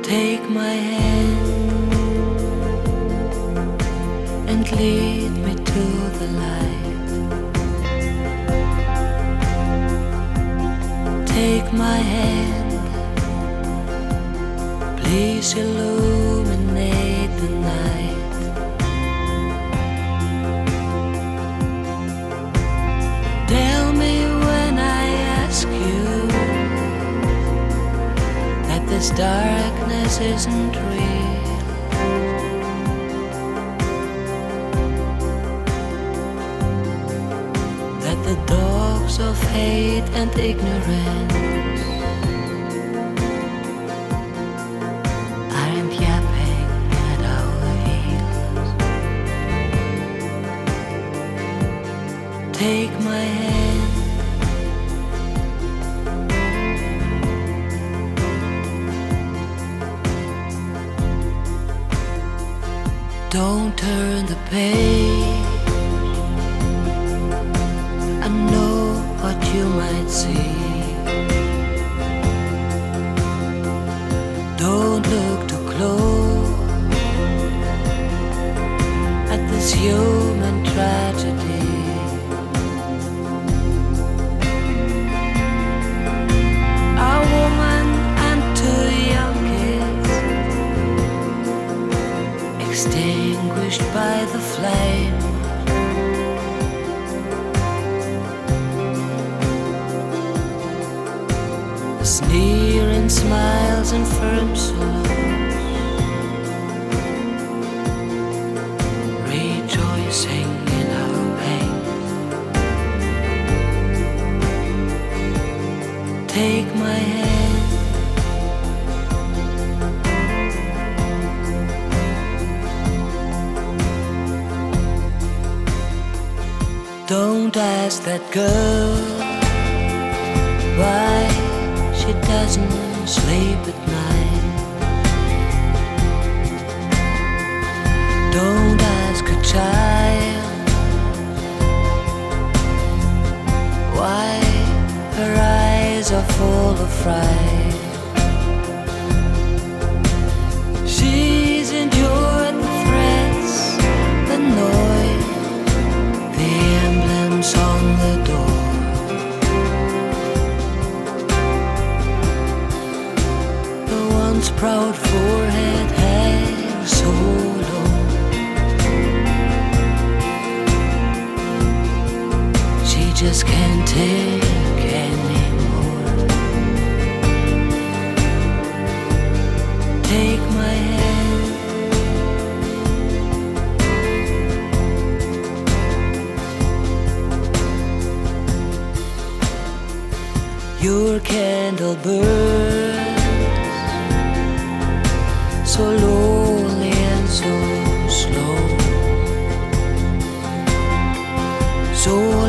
Take my hand and lead me to the light. Take my hand, please illuminate the night. Tell me when I ask you that this darkness isn't real. That the dogs of hate and ignorance aren't yapping at our heels. Take my hand, don't turn the page. I know what you might see. Don't look too close at this human tragedy. A woman and two young kids extinguished by the flame. Sneering smiles and firm salutes, rejoicing in our pain. Take my hand, don't ask that girl why she doesn't sleep at night. Don't ask a child why her eyes are full of fright. She's endured the threats, the noise, the emblems on the door. Proud forehead hangs so low. She just can't take anymore. Take my hand, your candle burns so lonely and so slow, so